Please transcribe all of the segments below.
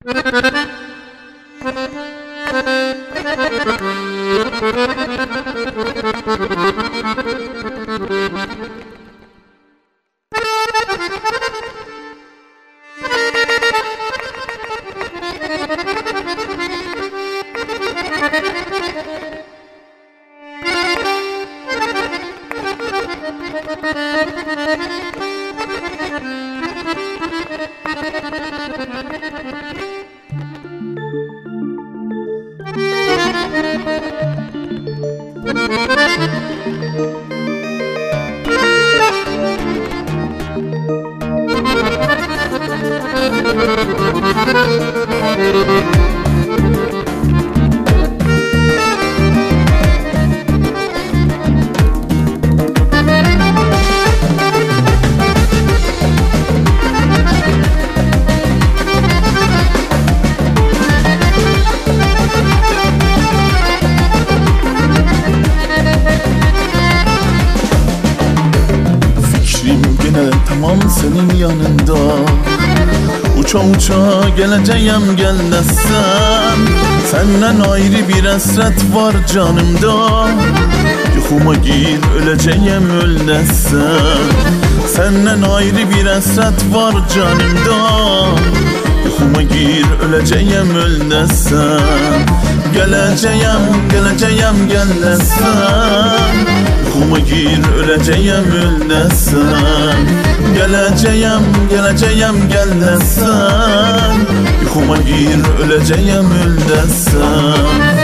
Tamam senin yanında, uça uça geleceğim gel desem. Senden ayrı bir hasret var canımda, yuhuma gir öleceğim öl desem. Senden ayrı bir hasret var canımda, yuhuma gir öleceğim öl desem. Geleceğim, geleceğim gel desem, yuhuma gir öleceğim öl desem. Geleceğim, geleceğim gel desem, yuhuma gir öleceğim öl desem.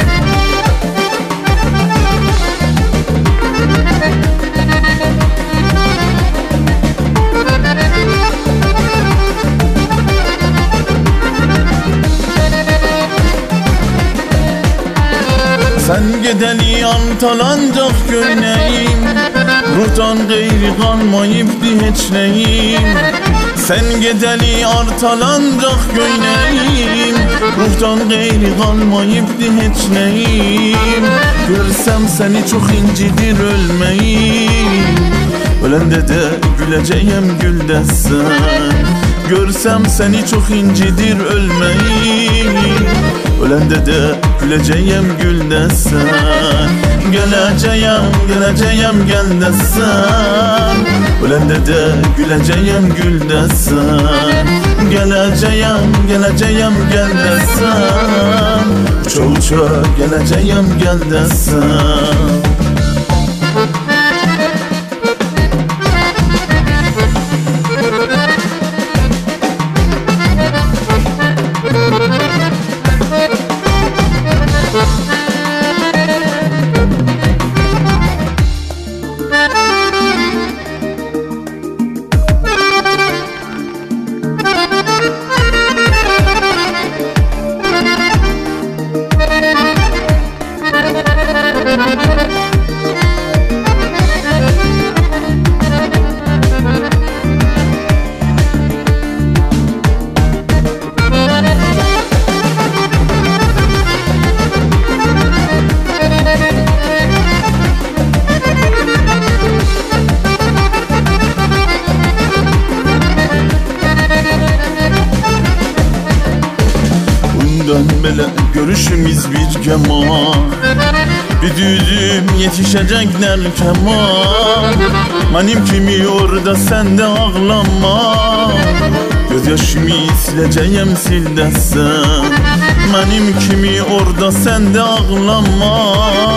Sen gedeli antalanacak gönleyim, ruhtan gayri kalmayıp hiç neyim. Sen gedeli artalanacak gönleyim, ruhtan gayri kalmayıp hiç neyim. Görsem seni çok incidir ölmeyim, ölende de güleceğim gül desen. Görsem seni çok incidir ölmeyim, ölende de güleceğim gül desen. Geleceğim, geleceğim gel desen, ölende de güleceğim gül desen. Geleceğim, geleceğim gel desen, uça uça geleceğim gel desen. Böyle görüşümüz bir keman, bir düğüm yetişecekler keman. Benim kimi orada sen de ağlama, gözyaşımı sileceğim sil desen. Benim kimi orada sen de ağlama,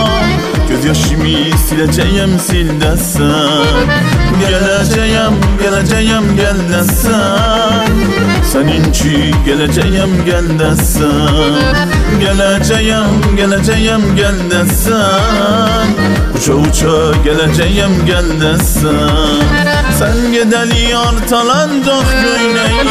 gözyaşımı sileceğim sil desen. Geleceğim, geleceğim gel desen, seninki geleceğim gel desen. Geleceğim, geleceğim gel desen, uça uça geleceğim gel desen. Sen gedeli artalanacak göyneyim,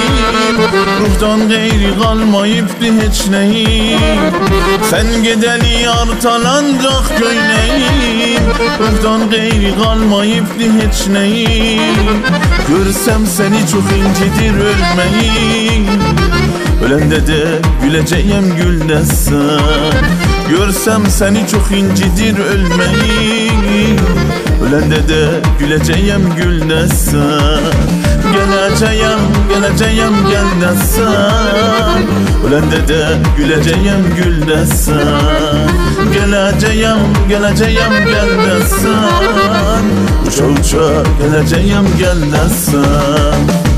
ruhtan gayri kalmayıp hiç neyim. Sen gedeli artalanacak göyneyim, ruhtan gayri kalmayıp hiç neyim. Görsem seni çok incidir ölmeyim, ölende de güleceğim gül desen. Görsem seni çok incidir ölmeyim, ölende de güleceğim gül desen. Geleceğim, geleceğim gel desen, ölende de güleceğim gül desen. Geleceğim, geleceğim gel desen, uça uça geleceğim gel desen.